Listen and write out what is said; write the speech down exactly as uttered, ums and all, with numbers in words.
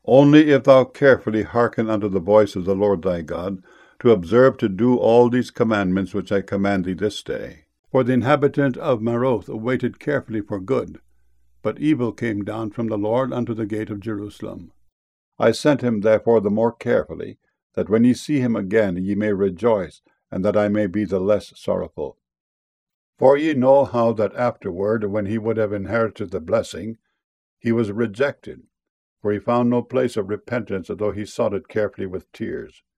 Only if thou carefully hearken unto the voice of the Lord thy God, to observe to do all these commandments which I command thee this day. For the inhabitant of Maroth waited carefully for good, but evil came down from the Lord unto the gate of Jerusalem. I sent him therefore the more carefully, that when ye see him again ye may rejoice, and that I may be the less sorrowful. For ye know how that afterward, when he would have inherited the blessing, he was rejected, for he found no place of repentance, although he sought it carefully with tears.